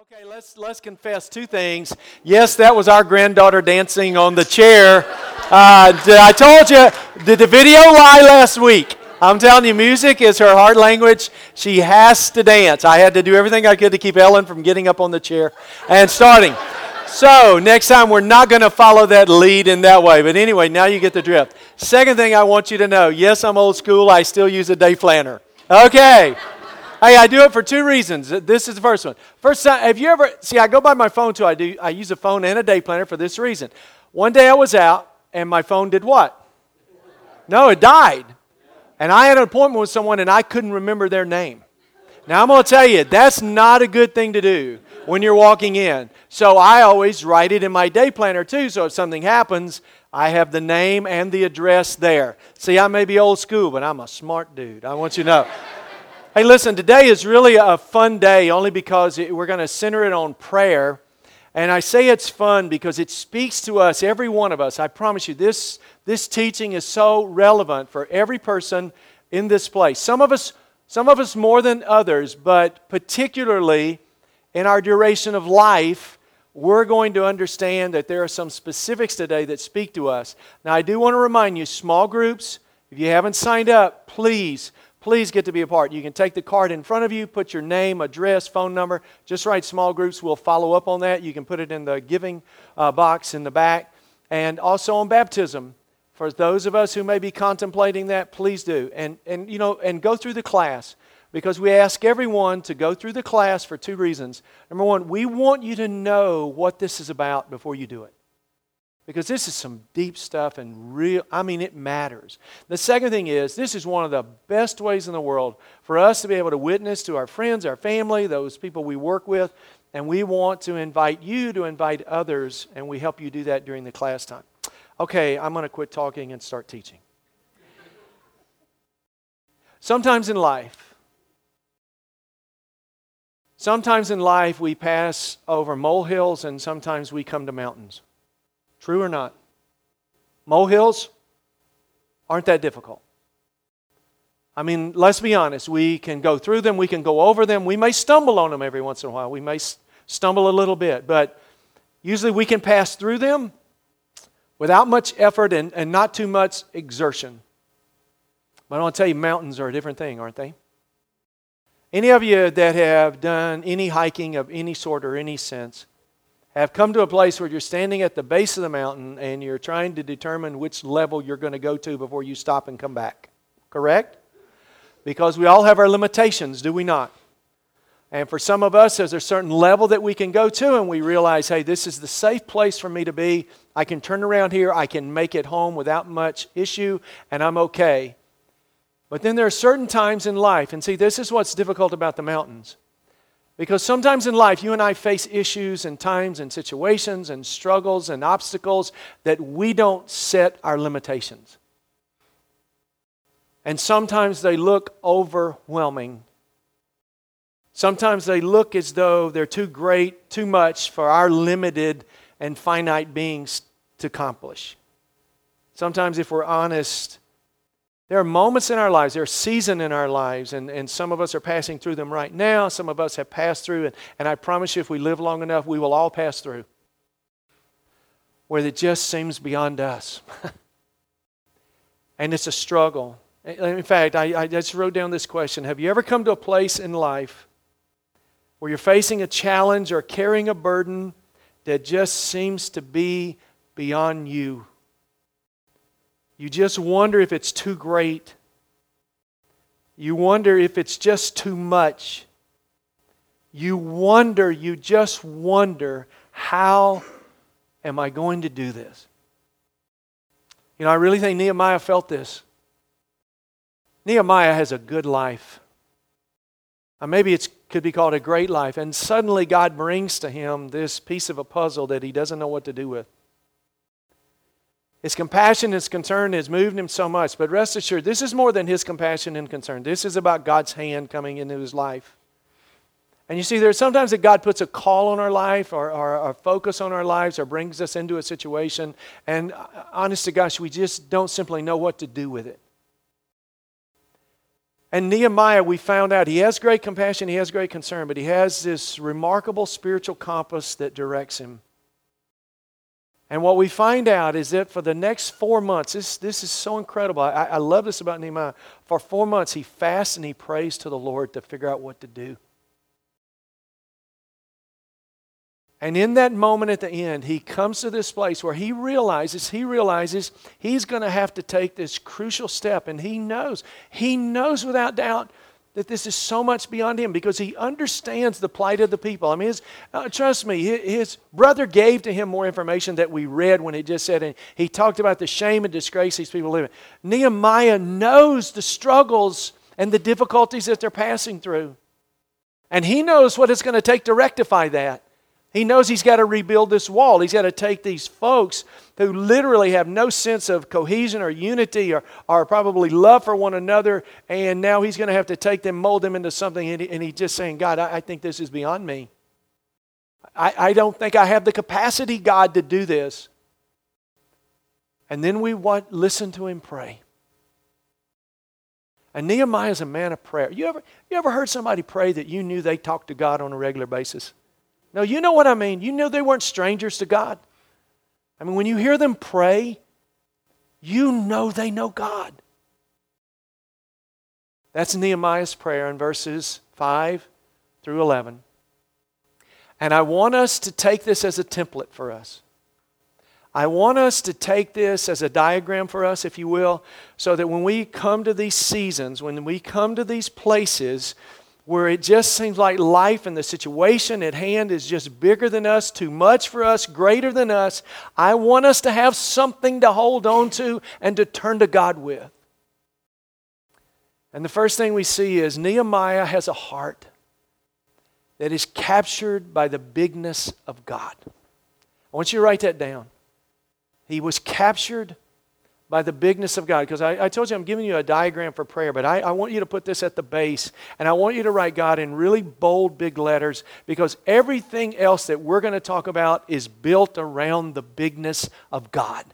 Okay, let's confess two things. Yes, that was our granddaughter dancing on the chair. I told you, did the video lie last week? I'm telling you, music is her heart language. She has to dance. I had to do everything I could to keep Ellen from getting up on the chair and starting. So, next time we're not going to follow that lead in that way. But anyway, now you get the drift. Second thing I want you to know, yes, I'm old school. I still use a day planner. Okay. Hey, I do it for two reasons. This is the first one. First time, have you ever, I go by my phone too. I use a phone and a day planner for this reason. One day I was out and my phone did what? No, it died. And I had an appointment with someone and I couldn't remember their name. Now I'm going to tell you, that's not a good thing to do when you're walking in. So I always write it in my day planner too, so if something happens, I have the name and the address there. See, I may be old school, but I'm a smart dude. I want you to know. Hey, listen, today is really a fun day only because we're going to center it on prayer. And I say it's fun because it speaks to us, every one of us. I promise you, this teaching is so relevant for every person in this place. Some of us more than others, but particularly in our duration of life, we're going to understand that there are some specifics today that speak to us. Now, I do want to remind you, small groups, if you haven't signed up, please get to be a part. You can take the card in front of you, put your name, address, phone number. Just write small groups. We'll follow up on that. You can put it in the giving box in the back. And also on baptism. For those of us who may be contemplating that, please do. And go through the class. Because we ask everyone to go through the class for two reasons. Number one, we want you to know what this is about before you do it. Because this is some deep stuff and it matters. The second thing is, this is one of the best ways in the world for us to be able to witness to our friends, our family, those people we work with, and we want to invite you to invite others, and we help you do that during the class time. Okay, I'm going to quit talking and start teaching. Sometimes in life we pass over molehills and sometimes we come to mountains. True or not? Molehills aren't that difficult. Let's be honest. We can go through them. We can go over them. We may stumble on them every once in a while. We may stumble a little bit. But usually we can pass through them without much effort and not too much exertion. But I want to tell you, mountains are a different thing, aren't they? Any of you that have done any hiking of any sort or any sense have come to a place where you're standing at the base of the mountain and you're trying to determine which level you're going to go to before you stop and come back. Correct? Because we all have our limitations, do we not? And for some of us, there's a certain level that we can go to and we realize, hey, this is the safe place for me to be. I can turn around here. I can make it home without much issue and I'm okay. But then there are certain times in life, and see, this is what's difficult about the mountains. Because sometimes in life, you and I face issues and times and situations and struggles and obstacles that we don't set our limitations. And sometimes they look overwhelming. Sometimes they look as though they're too great, too much for our limited and finite beings to accomplish. Sometimes, if we're honest, there are moments in our lives, there are seasons in our lives, and some of us are passing through them right now. Some of us have passed through, and I promise you if we live long enough, we will all pass through. Where it just seems beyond us. And it's a struggle. In fact, I just wrote down this question. Have you ever come to a place in life where you're facing a challenge or carrying a burden that just seems to be beyond you? You just wonder if it's too great. You wonder if it's just too much. You just wonder, how am I going to do this? I really think Nehemiah felt this. Nehemiah has a good life. Maybe it could be called a great life. And suddenly God brings to him this piece of a puzzle that he doesn't know what to do with. His compassion, his concern has moved him so much. But rest assured, this is more than his compassion and concern. This is about God's hand coming into his life. And you see, there's sometimes that God puts a call on our life or a focus on our lives or brings us into a situation. And honest to gosh, we just don't simply know what to do with it. And Nehemiah, we found out, he has great compassion, he has great concern, but he has this remarkable spiritual compass that directs him. And what we find out is that for the next 4 months, this is so incredible. I love this about Nehemiah. For 4 months, he fasts and he prays to the Lord to figure out what to do. And in that moment at the end, he comes to this place where he realizes he's going to have to take this crucial step. And he knows without doubt that this is so much beyond him because he understands the plight of the people. I mean, trust me, his brother gave to him more information that we read when he just said, and he talked about the shame and disgrace these people live in. Nehemiah knows the struggles and the difficulties that they're passing through. And he knows what it's going to take to rectify that. He knows he's got to rebuild this wall. He's got to take these folks who literally have no sense of cohesion or unity or probably love for one another, and now he's going to have to take them, mold them into something, and he's just saying, God, I think this is beyond me. I don't think I have the capacity, God, to do this. And then we listen to him pray. And Nehemiah is a man of prayer. You ever heard somebody pray that you knew they talked to God on a regular basis? No, you know what I mean. You know they weren't strangers to God. I mean, when you hear them pray, you know they know God. That's Nehemiah's prayer in verses 5 through 11. And I want us to take this as a template for us. I want us to take this as a diagram for us, if you will, so that when we come to these seasons, when we come to these places where it just seems like life and the situation at hand is just bigger than us, too much for us, greater than us, I want us to have something to hold on to and to turn to God with. And the first thing we see is Nehemiah has a heart that is captured by the bigness of God. I want you to write that down. He was captured by the bigness of God. Because I told you I'm giving you a diagram for prayer, but I want you to put this at the base, and I want you to write God in really bold, big letters, because everything else that we're going to talk about is built around the bigness of God.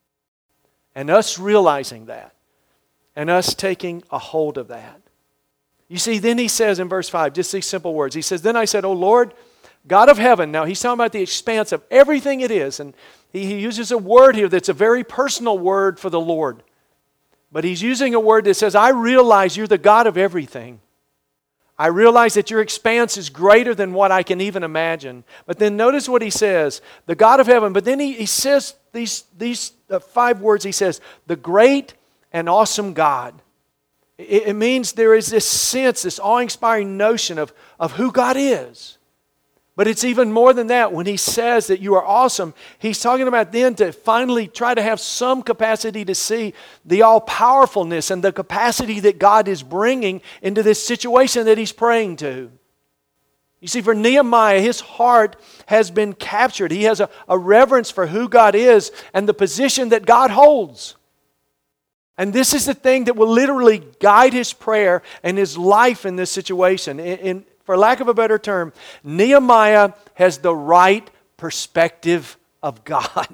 And us realizing that, and us taking a hold of that. You see, then he says in verse 5, just these simple words. He says, "Then I said, O Lord, God of heaven." Now he's talking about the expanse of everything it is, and he uses a word here that's a very personal word for the Lord. But he's using a word that says, I realize you're the God of everything. I realize that your expanse is greater than what I can even imagine. But then notice what he says, the God of heaven. But then he says these 5 words. He says, the great and awesome God. It means there is this sense, this awe-inspiring notion of who God is. But it's even more than that. When he says that you are awesome, he's talking about then to finally try to have some capacity to see the all-powerfulness and the capacity that God is bringing into this situation that he's praying to. You see, for Nehemiah, his heart has been captured. He has a reverence for who God is and the position that God holds. And this is the thing that will literally guide his prayer and his life in this situation. For lack of a better term, Nehemiah has the right perspective of God.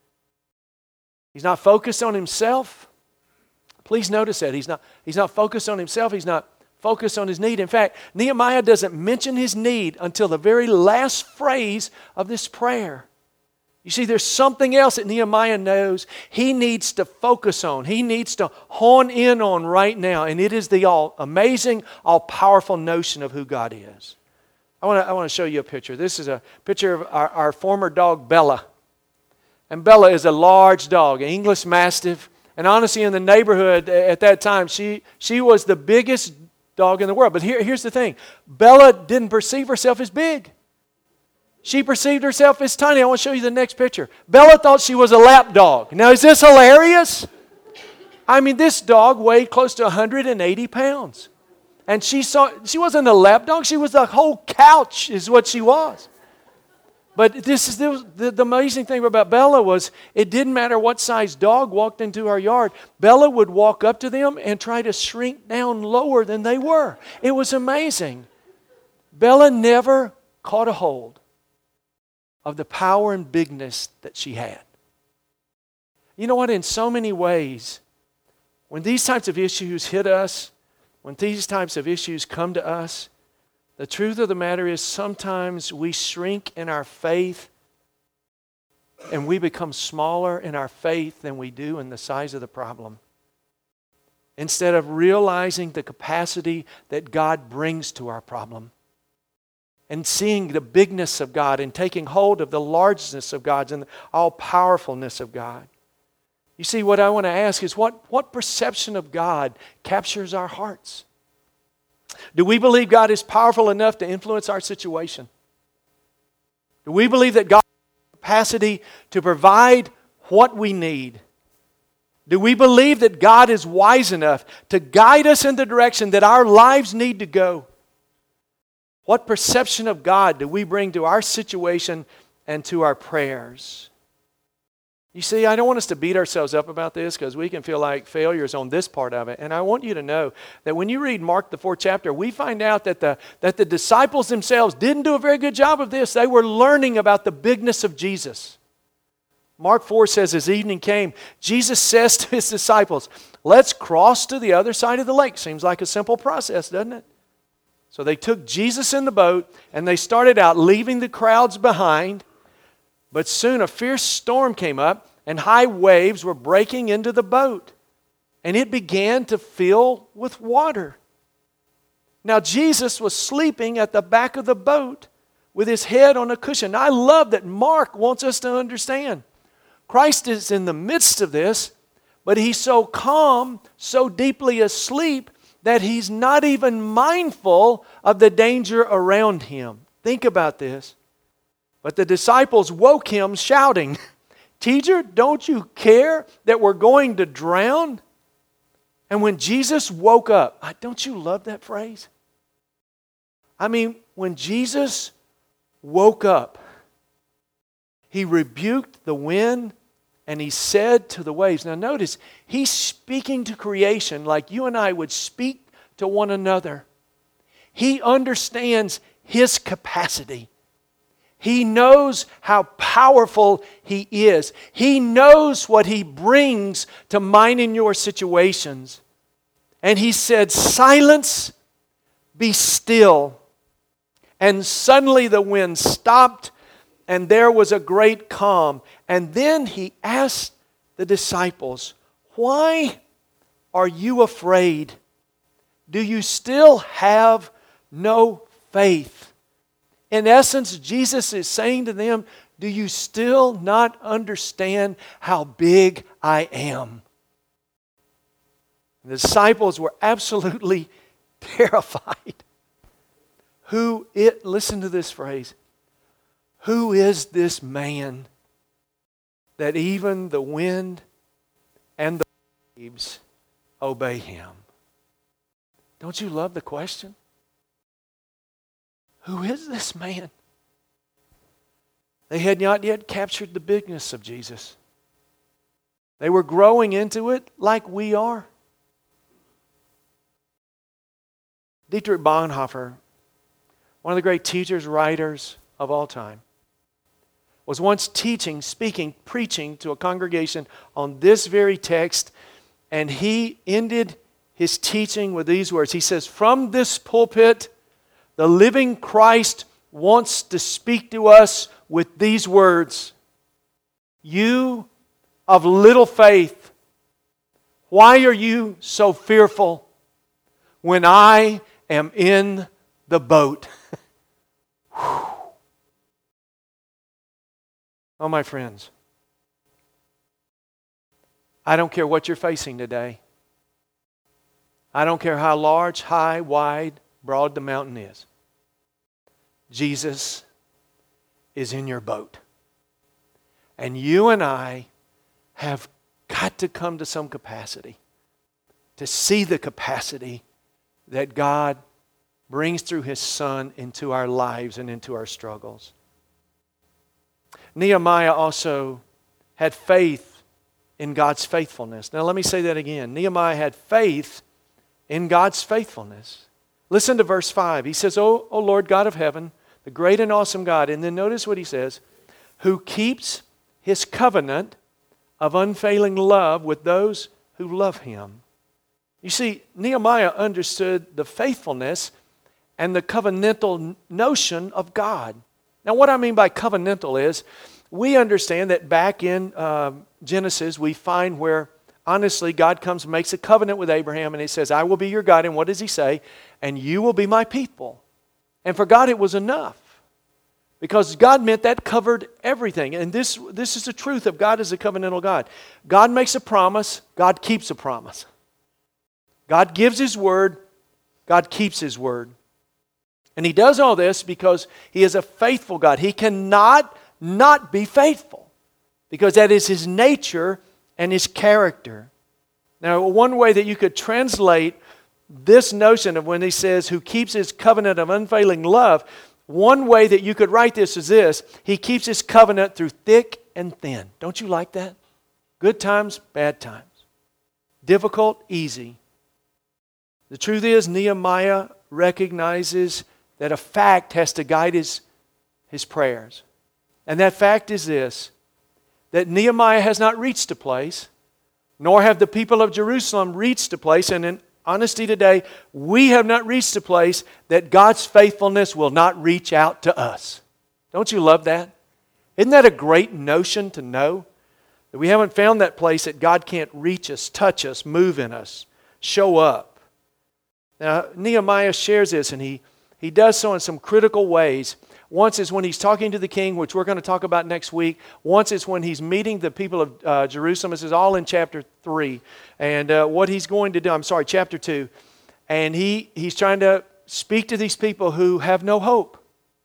He's not focused on himself. Please notice that. He's not focused on himself. He's not focused on his need. In fact, Nehemiah doesn't mention his need until the very last phrase of this prayer. You see, there's something else that Nehemiah knows he needs to focus on. He needs to hone in on right now. And it is the all-amazing, all-powerful notion of who God is. I want to show you a picture. This is a picture of our former dog, Bella. And Bella is a large dog, an English Mastiff. And honestly, in the neighborhood at that time, she was the biggest dog in the world. But here's the thing. Bella didn't perceive herself as big. She perceived herself as tiny. I want to show you the next picture. Bella thought she was a lap dog. Now, is this hilarious? I mean, this dog weighed close to 180 pounds. And she wasn't a lap dog. She was the whole couch is what she was. But this is the amazing thing about Bella was it didn't matter what size dog walked into our yard. Bella would walk up to them and try to shrink down lower than they were. It was amazing. Bella never caught a hold of the power and bigness that she had. You know what? In so many ways, when these types of issues hit us, when these types of issues come to us, the truth of the matter is sometimes we shrink in our faith and we become smaller in our faith than we do in the size of the problem. Instead of realizing the capacity that God brings to our problem and seeing the bigness of God and taking hold of the largeness of God and the all-powerfulness of God. You see, what I want to ask is what perception of God captures our hearts? Do we believe God is powerful enough to influence our situation? Do we believe that God has the capacity to provide what we need? Do we believe that God is wise enough to guide us in the direction that our lives need to go? What perception of God do we bring to our situation and to our prayers? You see, I don't want us to beat ourselves up about this because we can feel like failures on this part of it. And I want you to know that when you read Mark, the 4th chapter, we find out that the disciples themselves didn't do a very good job of this. They were learning about the bigness of Jesus. Mark 4 says, as evening came, Jesus says to His disciples, let's cross to the other side of the lake. Seems like a simple process, doesn't it? So they took Jesus in the boat and they started out, leaving the crowds behind. But soon a fierce storm came up and high waves were breaking into the boat. And it began to fill with water. Now Jesus was sleeping at the back of the boat with his head on a cushion. I love that Mark wants us to understand. Christ is in the midst of this, but He's so calm, so deeply asleep, that He's not even mindful of the danger around Him. Think about this. But the disciples woke Him shouting, Teacher, don't you care that we're going to drown? And when Jesus woke up, don't you love that phrase? I mean, when Jesus woke up, He rebuked the wind and He said to the waves. Now notice, He's speaking to creation like you and I would speak to one another. He understands His capacity. He knows how powerful He is. He knows what He brings to mine in your situations. And He said, silence, be still. And suddenly the wind stopped and there was a great calm. And then He asked the disciples, why are you afraid? Do you still have no faith? In essence, Jesus is saying to them, do you still not understand how big I am? The disciples were absolutely terrified. Listen to this phrase. Who is this man that even the wind and the waves obey Him? Don't you love the question? Who is this man? They had not yet captured the bigness of Jesus. They were growing into it like we are. Dietrich Bonhoeffer, one of the great teachers, writers of all time, was once teaching, speaking, preaching to a congregation on this very text, and he ended his teaching with these words. He says, from this pulpit, the living Christ wants to speak to us with these words. You of little faith, why are you so fearful when I am in the boat? Oh, my friends, I don't care what you're facing today. I don't care how large, high, wide, broad the mountain is. Jesus is in your boat. And you and I have got to come to some capacity to see the capacity that God brings through His Son into our lives and into our struggles. Nehemiah also had faith in God's faithfulness. Now let me say that again. Nehemiah had faith in God's faithfulness. Listen to verse 5. He says, O Lord God of heaven, the great and awesome God. And then notice what he says. Who keeps His covenant of unfailing love with those who love Him. You see, Nehemiah understood the faithfulness and the covenantal notion of God. Now, what I mean by covenantal is, we understand that back in Genesis, we find where, honestly, God comes and makes a covenant with Abraham, and He says, I will be your God, and what does He say? And you will be my people. And for God, it was enough. Because God meant that covered everything. And this is the truth of God as a covenantal God. God makes a promise, God keeps a promise. God gives His word, God keeps His word. And He does all this because He is a faithful God. He cannot not be faithful because that is His nature and His character. Now, one way that you could translate this notion of when He says, who keeps His covenant of unfailing love, one way that you could write this is this: He keeps His covenant through thick and thin. Don't you like that? Good times, bad times. Difficult, easy. The truth is, Nehemiah recognizes that a fact has to guide his prayers. And that fact is this: that Nehemiah has not reached a place, nor have the people of Jerusalem reached a place, and in honesty today, we have not reached a place that God's faithfulness will not reach out to us. Don't you love that? Isn't that a great notion to know? That we haven't found that place that God can't reach us, touch us, move in us, show up. Now, Nehemiah shares this, and he does so in some critical ways. Once is when he's talking to the king, which we're going to talk about next week. Once is when he's meeting the people of Jerusalem. This is all in chapter 3. And what he's going to do, chapter 2. And he's trying to speak to these people who have no hope.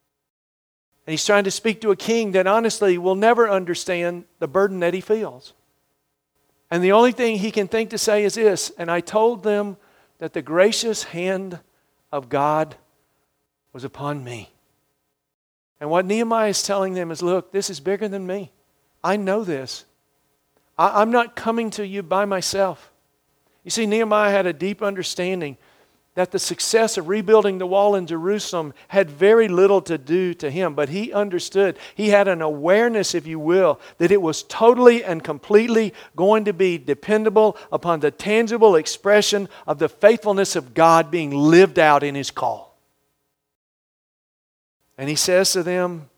And he's trying to speak to a king that honestly will never understand the burden that he feels. And the only thing he can think to say is this: and I told them that the gracious hand of God was upon me. And what Nehemiah is telling them is, look, this is bigger than me. I know this. I'm not coming to you by myself. You see, Nehemiah had a deep understanding that the success of rebuilding the wall in Jerusalem had very little to do to him, but he understood, he had an awareness, if you will, that it was totally and completely going to be dependable upon the tangible expression of the faithfulness of God being lived out in His call. And he says to them,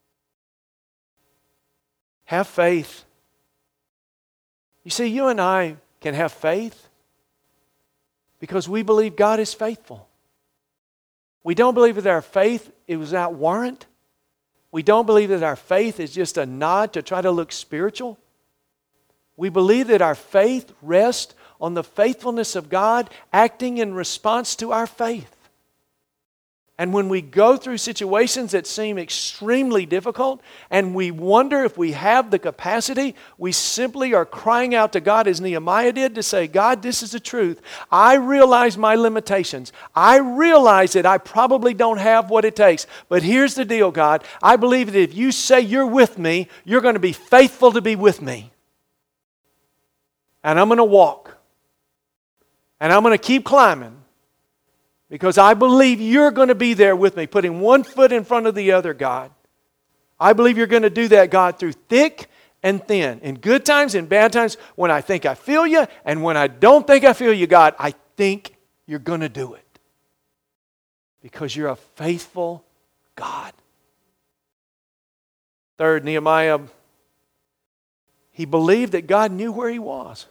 have faith. You see, you and I can have faith because we believe God is faithful. We don't believe that our faith is without warrant. We don't believe that our faith is just a nod to try to look spiritual. We believe that our faith rests on the faithfulness of God acting in response to our faith. And when we go through situations that seem extremely difficult and we wonder if we have the capacity, we simply are crying out to God as Nehemiah did to say, God, this is the truth. I realize my limitations. I realize that I probably don't have what it takes. But here's the deal, God. I believe that if you say you're with me, you're going to be faithful to be with me. And I'm going to walk. And I'm going to keep climbing. Because I believe you're going to be there with me, putting one foot in front of the other, God. I believe you're going to do that, God, through thick and thin. In good times, in bad times, when I think I feel you, and when I don't think I feel you, God, I think you're going to do it. Because you're a faithful God. Third, Nehemiah, he believed that God knew where he was.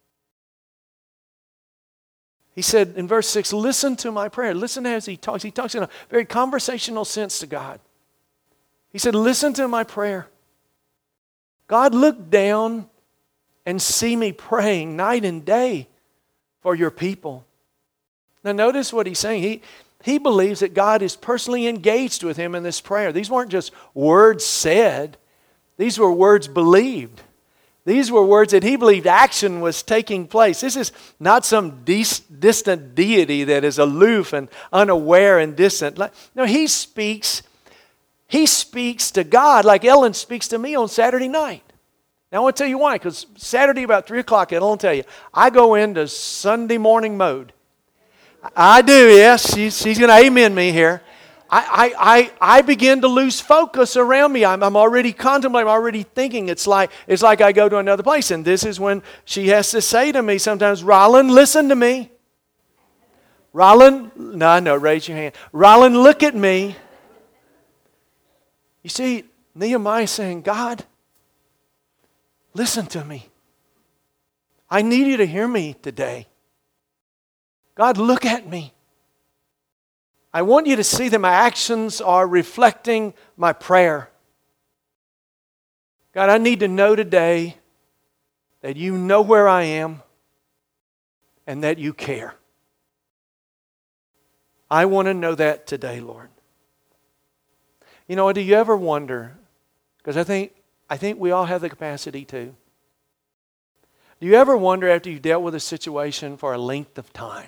He said in verse 6, listen to my prayer. Listen as he talks. He talks in a very conversational sense to God. He said, listen to my prayer. God, look down and see me praying night and day for your people. Now notice what he's saying. He believes that God is personally engaged with him in this prayer. These weren't just words said. These were words believed. These were words that he believed action was taking place. This is not some distant deity that is aloof and unaware and distant. No, he speaks to God like Ellen speaks to me on Saturday night. Now I want to tell you why, because Saturday about 3 o'clock, Ellen will tell you, I go into Sunday morning mode. I do, yes. She's going to amen me here. I begin to lose focus around me. I'm already contemplating, I'm already thinking. It's like I go to another place. And this is when she has to say to me sometimes, Ryland, listen to me. Roland, no, raise your hand. Roland, look at me. You see, Nehemiah saying, God, listen to me. I need you to hear me today. God, look at me. I want you to see that my actions are reflecting my prayer. God, I need to know today that you know where I am and that you care. I want to know that today, Lord. You know, do you ever wonder, because I think we all have the capacity to. Do you ever wonder after you've dealt with a situation for a length of time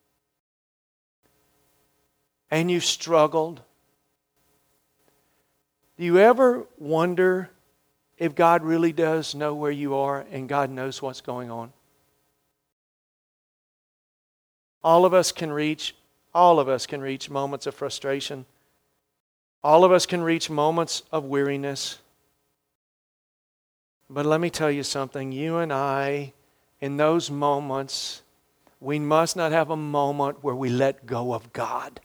and you've struggled, do you ever wonder if God really does know where you are and God knows what's going on? All of us can reach moments of frustration. All of us can reach moments of weariness. But let me tell you something. You and I, in those moments, we must not have a moment where we let go of God.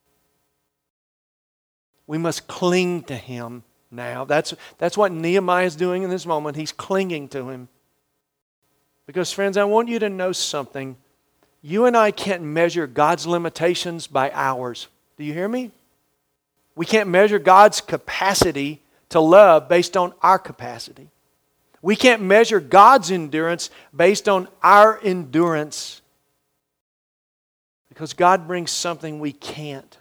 We must cling to Him now. That's what Nehemiah is doing in this moment. He's clinging to Him. Because, friends, I want you to know something. You and I can't measure God's limitations by ours. Do you hear me? We can't measure God's capacity to love based on our capacity. We can't measure God's endurance based on our endurance. Because God brings something we can't.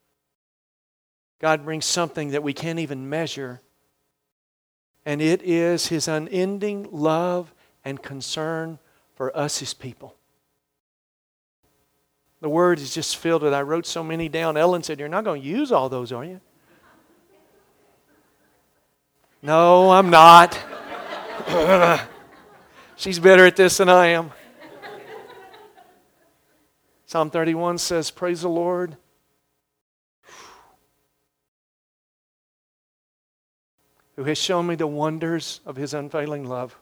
God brings something that we can't even measure. And it is His unending love and concern for us, His people. The Word is just filled with, I wrote so many down. Ellen said, you're not going to use all those, are you? No, I'm not. She's better at this than I am. Psalm 31 says, praise the Lord. Who has shown me the wonders of His unfailing love.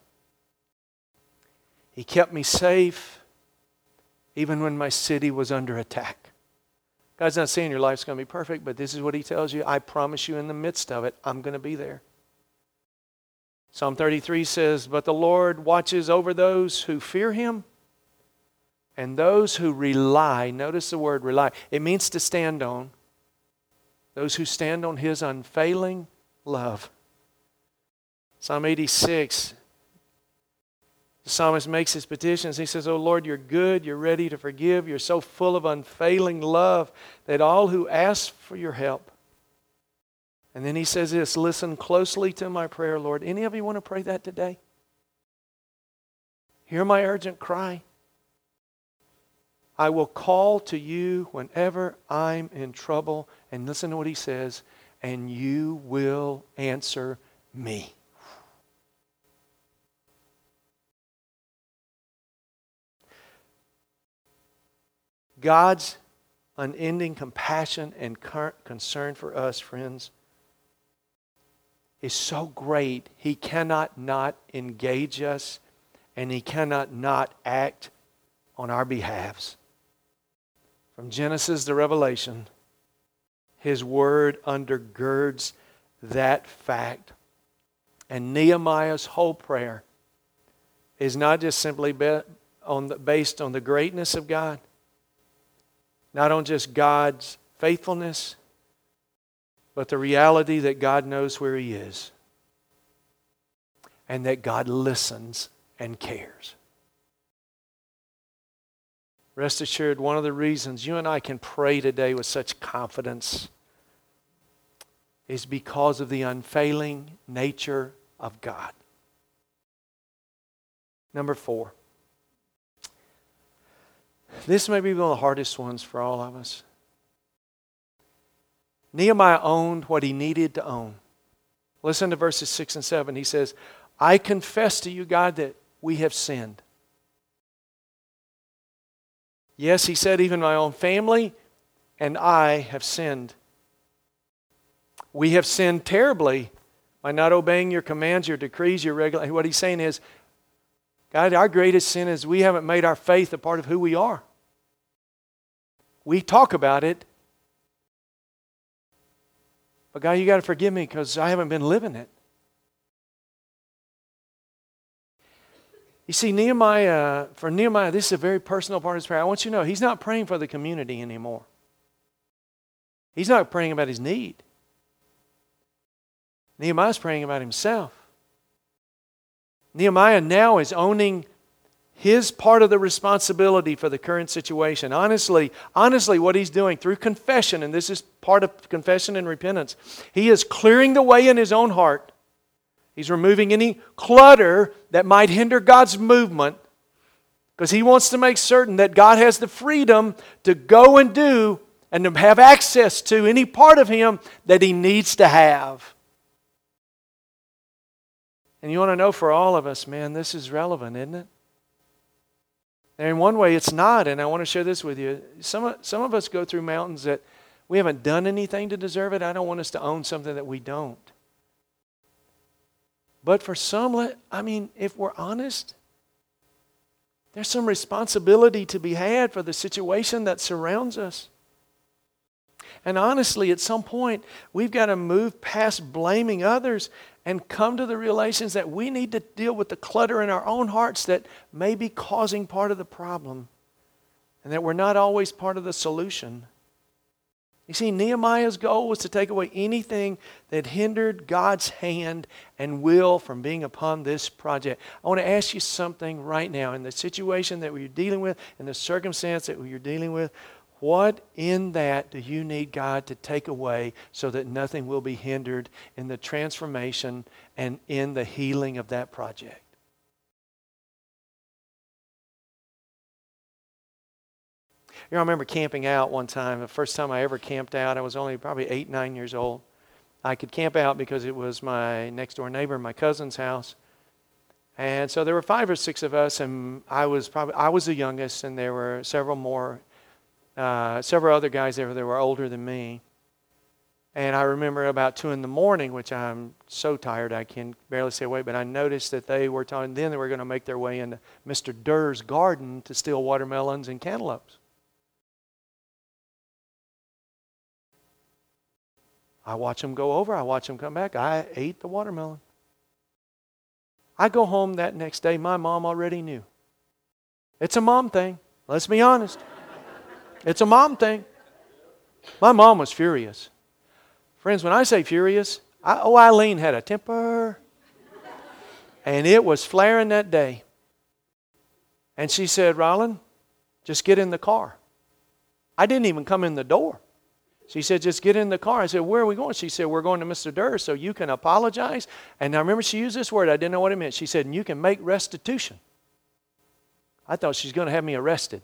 He kept me safe even when my city was under attack. God's not saying your life's going to be perfect, but this is what He tells you. I promise you in the midst of it, I'm going to be there. Psalm 33 says, but the Lord watches over those who fear Him and those who rely. Notice the word rely. It means to stand on. Those who stand on His unfailing love. Psalm 86, the psalmist makes his petitions. He says, oh Lord, you're good, you're ready to forgive, you're so full of unfailing love that all who ask for your help. And then he says this, listen closely to my prayer, Lord. Any of you want to pray that today? Hear my urgent cry. I will call to you whenever I'm in trouble. And listen to what he says, and you will answer me. God's unending compassion and concern for us, friends, is so great, He cannot not engage us and He cannot not act on our behalves. From Genesis to Revelation, His Word undergirds that fact. And Nehemiah's whole prayer is not just simply based on the greatness of God, not on just God's faithfulness, but the reality that God knows where He is and that God listens and cares. Rest assured, one of the reasons you and I can pray today with such confidence is because of the unfailing nature of God. Number 4. This may be one of the hardest ones for all of us. Nehemiah owned what he needed to own. Listen to verses 6 and 7. He says, I confess to you, God, that we have sinned. Yes, he said, even my own family and I have sinned. We have sinned terribly by not obeying your commands, your decrees, your regulations. What he's saying is, God, our greatest sin is we haven't made our faith a part of who we are. We talk about it. But God, you got to forgive me because I haven't been living it. You see, for Nehemiah, this is a very personal part of his prayer. I want you to know, he's not praying for the community anymore. He's not praying about his need. Nehemiah's praying about himself. Nehemiah now is owning his part of the responsibility for the current situation. Honestly, what he's doing through confession, and this is part of confession and repentance, he is clearing the way in his own heart. He's removing any clutter that might hinder God's movement because he wants to make certain that God has the freedom to go and do and to have access to any part of him that he needs to have. And you want to know, for all of us, man, this is relevant, isn't it? And in one way it's not, and I want to share this with you. Some of us go through mountains that we haven't done anything to deserve it. I don't want us to own something that we don't. But for some, if we're honest, there's some responsibility to be had for the situation that surrounds us. And honestly, at some point, we've got to move past blaming others and come to the realizations that we need to deal with the clutter in our own hearts that may be causing part of the problem, and that we're not always part of the solution. You see, Nehemiah's goal was to take away anything that hindered God's hand and will from being upon this project. I want to ask you something right now. In the situation that you're dealing with, in the circumstance that you're dealing with, what in that do you need God to take away so that nothing will be hindered in the transformation and in the healing of that project? You know, I remember camping out one time. The first time I ever camped out, I was only probably 8, 9 years old. I could camp out because it was my next door neighbor, my cousin's house. And so there were 5 or 6 of us, and I was the youngest, and there were several other guys there that were older than me. And I remember about 2 in the morning, which I'm so tired I can barely stay awake, but I noticed that they were going to make their way into Mr. Durr's garden to steal watermelons and cantaloupes. I watch them go over. I watch them come back. I ate the watermelon. I go home that next day. My mom already knew. It's a mom thing. Let's be honest. It's a mom thing. My mom was furious. Friends, when I say furious, Eileen had a temper. And it was flaring that day. And she said, Ryland, just get in the car. I didn't even come in the door. She said, just get in the car. I said, where are we going? She said, we're going to Mr. Durr so you can apologize. And I remember she used this word. I didn't know what it meant. She said, and you can make restitution. I thought she was going to have me arrested.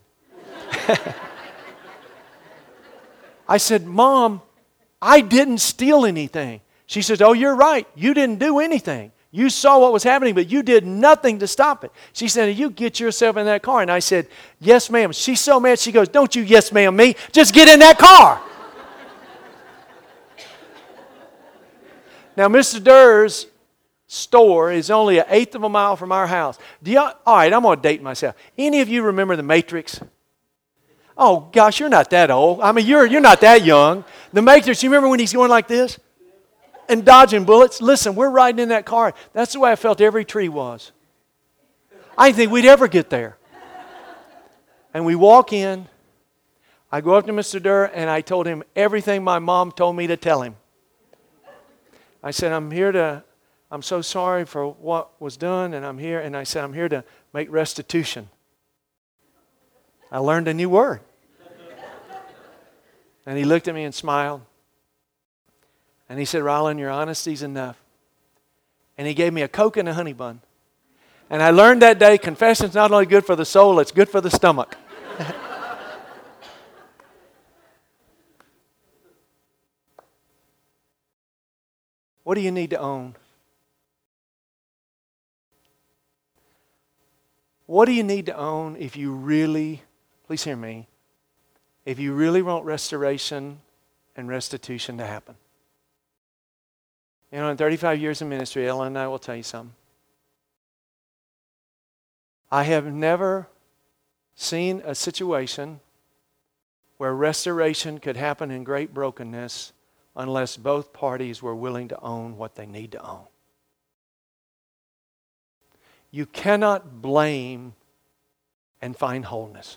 I said, Mom, I didn't steal anything. She says, oh, you're right. You didn't do anything. You saw what was happening, but you did nothing to stop it. She said, you get yourself in that car. And I said, yes, ma'am. She's so mad. She goes, don't you yes, ma'am me. Just get in that car. Now, Mr. Durr's store is only 1/8 of a mile from our house. All right, I'm going to date myself. Any of you remember The Matrix? Oh, gosh, you're not that old. I mean, you're not that young. The Matrix, you remember when he's going like this? And dodging bullets? Listen, we're riding in that car. That's the way I felt every tree was. I didn't think we'd ever get there. And we walk in. I go up to Mr. Durr, and I told him everything my mom told me to tell him. I said, I'm so sorry for what was done, and I'm here to make restitution. I learned a new word. And he looked at me and smiled. And he said, Ryland, your honesty's enough. And he gave me a Coke and a honey bun. And I learned that day, confession's not only good for the soul, it's good for the stomach. What do you need to own? What do you need to own if you really, please hear me, if you really want restoration and restitution to happen? You know, in 35 years of ministry, Ellen and I will tell you something. I have never seen a situation where restoration could happen in great brokenness unless both parties were willing to own what they need to own. You cannot blame and find wholeness.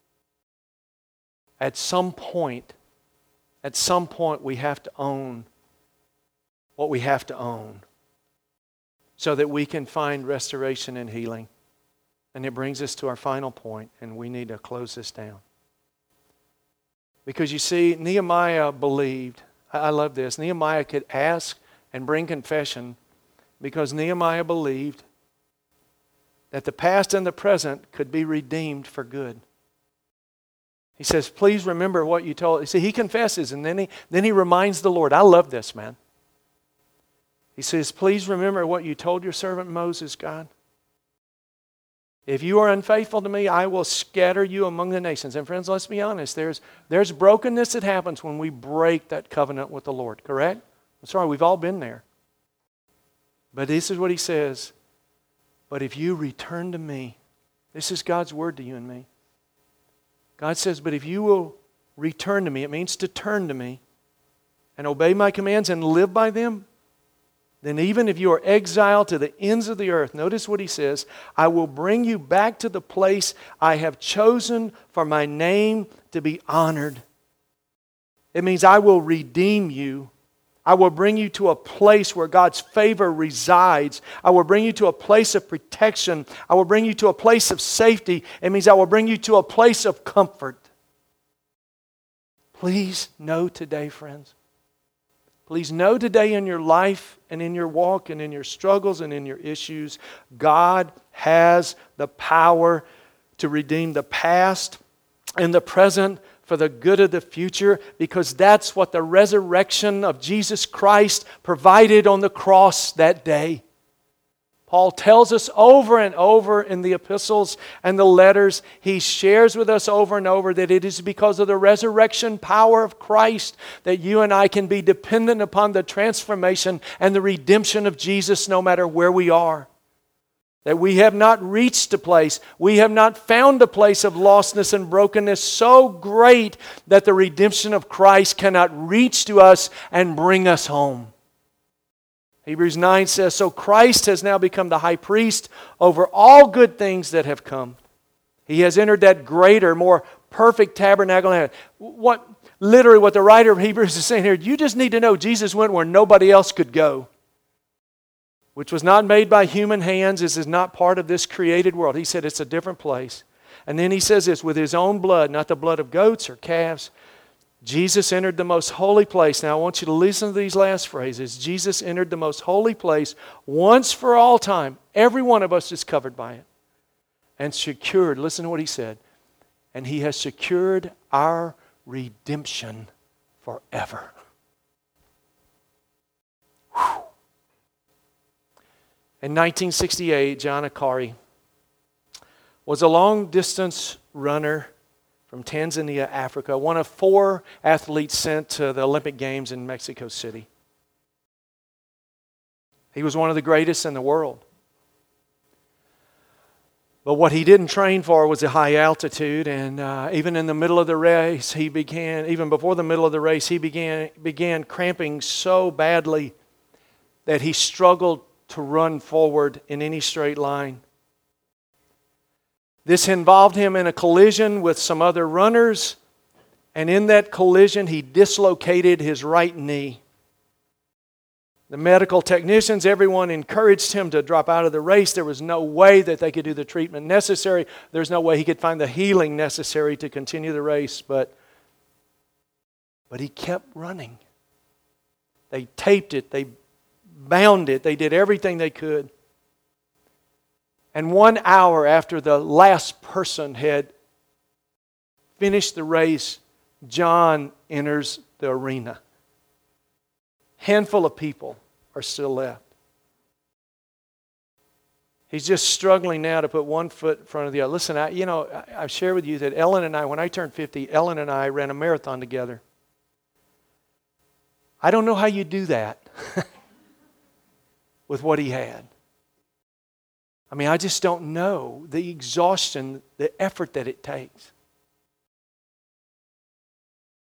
At some point, we have to own what we have to own so that we can find restoration and healing. And it brings us to our final point, and we need to close this down. Because you see, Nehemiah believed, I love this, Nehemiah could ask and bring confession because Nehemiah believed that the past and the present could be redeemed for good. He says, please remember what you told. See, he confesses and then he reminds the Lord. I love this, man. He says, please remember what you told your servant Moses, God. If you are unfaithful to me, I will scatter you among the nations. And friends, let's be honest. There's brokenness that happens when we break that covenant with the Lord, correct? I'm sorry, we've all been there. But this is what he says. But if you return to me, this is God's word to you and me. God says, but if you will return to me, it means to turn to me, and obey my commands and live by them, then even if you are exiled to the ends of the earth, notice what he says, I will bring you back to the place I have chosen for my name to be honored. It means I will redeem you. I will bring you to a place where God's favor resides. I will bring you to a place of protection. I will bring you to a place of safety. It means I will bring you to a place of comfort. Please know today, friends. Please know today in your life and in your walk and in your struggles and in your issues, God has the power to redeem the past and the present for the good of the future, because that's what the resurrection of Jesus Christ provided on the cross that day. Paul tells us over and over in the epistles and the letters, he shares with us over and over that it is because of the resurrection power of Christ that you and I can be dependent upon the transformation and the redemption of Jesus no matter where we are. That we have not reached a place, we have not found a place of lostness and brokenness so great that the redemption of Christ cannot reach to us and bring us home. Hebrews 9 says, so Christ has now become the high priest over all good things that have come. He has entered that greater, more perfect tabernacle. What the writer of Hebrews is saying here, you just need to know Jesus went where nobody else could go, which was not made by human hands. This is not part of this created world. He said it's a different place. And then he says this, with his own blood, not the blood of goats or calves, Jesus entered the most holy place. Now I want you to listen to these last phrases. Jesus entered the most holy place once for all time. Every one of us is covered by it. And secured, listen to what he said, and he has secured our redemption forever. Whew. In 1968, John Akari was a long-distance runner from Tanzania, Africa, one of 4 athletes sent to the Olympic Games in Mexico City. He was one of the greatest in the world. But what he didn't train for was a high altitude, and even in the middle of the race, even before the middle of the race, he began cramping so badly that he struggled to run forward in any straight line. This involved him in a collision with some other runners, and in that collision he dislocated his right knee. The medical technicians, everyone encouraged him to drop out of the race. There was no way that they could do the treatment necessary. There's no way he could find the healing necessary to continue the race, but he kept running. They taped it, they bound it, they did everything they could. And 1 hour after the last person had finished the race, John enters the arena. Handful of people are still left. He's just struggling now to put one foot in front of the other. Listen, I've shared with you that Ellen and I, when I turned 50, Ellen and I ran a marathon together. I don't know how you do that with what he had. I mean, I just don't know the exhaustion, the effort that it takes.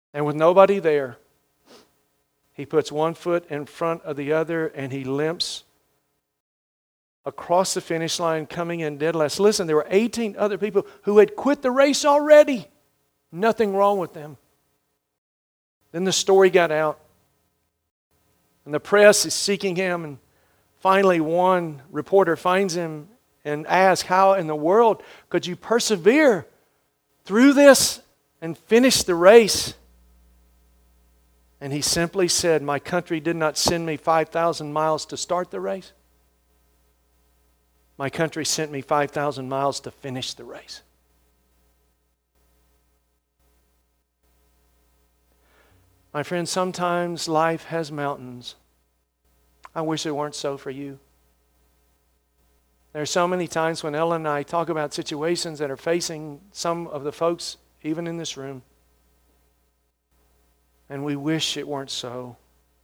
And with nobody there, he puts one foot in front of the other and he limps across the finish line, coming in dead last. Listen, there were 18 other people who had quit the race already. Nothing wrong with them. Then the story got out, and the press is seeking him, and finally one reporter finds him and asks, how in the world could you persevere through this and finish the race? And he simply said, my country did not send me 5,000 miles to start the race. My country sent me 5,000 miles to finish the race. My friends, sometimes life has mountains. I wish it weren't so for you. There are so many times when Ellen and I talk about situations that are facing some of the folks, even in this room, and we wish it weren't so.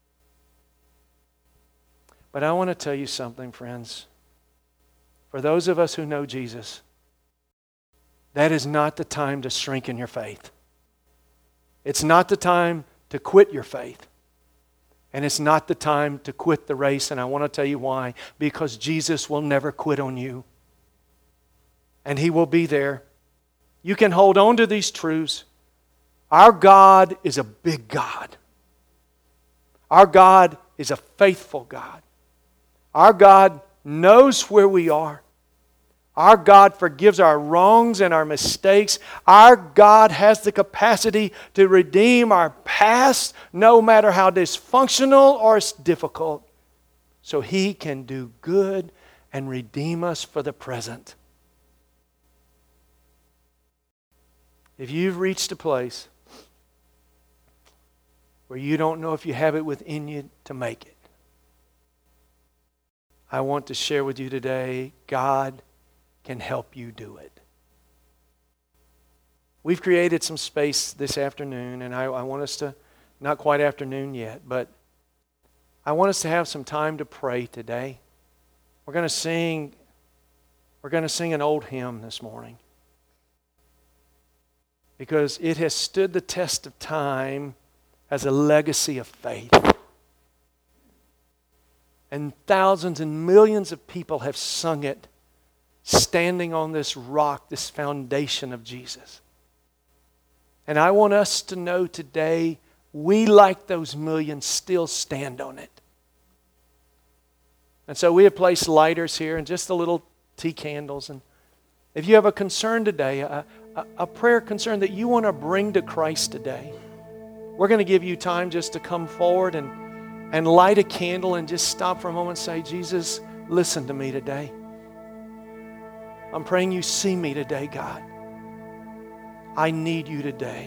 But I want to tell you something, friends. For those of us who know Jesus, that is not the time to shrink in your faith. It's not the time to quit your faith. And it's not the time to quit the race. And I want to tell you why. Because Jesus will never quit on you. And He will be there. You can hold on to these truths. Our God is a big God. Our God is a faithful God. Our God knows where we are. Our God forgives our wrongs and our mistakes. Our God has the capacity to redeem our past, no matter how dysfunctional or difficult. So He can do good and redeem us for the present. If you've reached a place where you don't know if you have it within you to make it, I want to share with you today, God can help you do it. We've created some space this afternoon, and I want us to, not quite afternoon yet, but I want us to have some time to pray today. We're going to sing an old hymn this morning, because it has stood the test of time as a legacy of faith. And thousands and millions of people have sung it, standing on this rock, this foundation of Jesus. And I want us to know today, we, like those millions, still stand on it. And so we have placed lighters here and just the little tea candles. And if you have a concern today, a prayer concern that you want to bring to Christ today, we're going to give you time just to come forward and light a candle and just stop for a moment and say, Jesus, listen to me today. I'm praying you see me today, God. I need you today.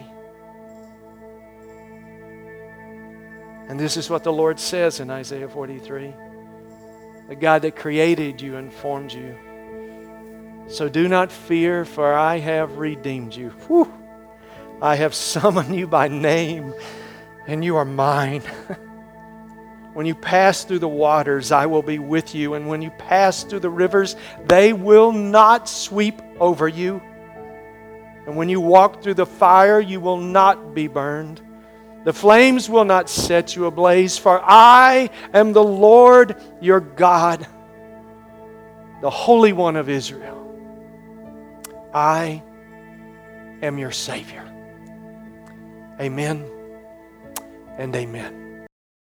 And this is what the Lord says in Isaiah 43. The God that created you and formed you. So do not fear, for I have redeemed you. Whew. I have summoned you by name, and you are mine. When you pass through the waters, I will be with you. And when you pass through the rivers, they will not sweep over you. And when you walk through the fire, you will not be burned. The flames will not set you ablaze, for I am the Lord your God, the Holy One of Israel. I am your Savior. Amen and amen.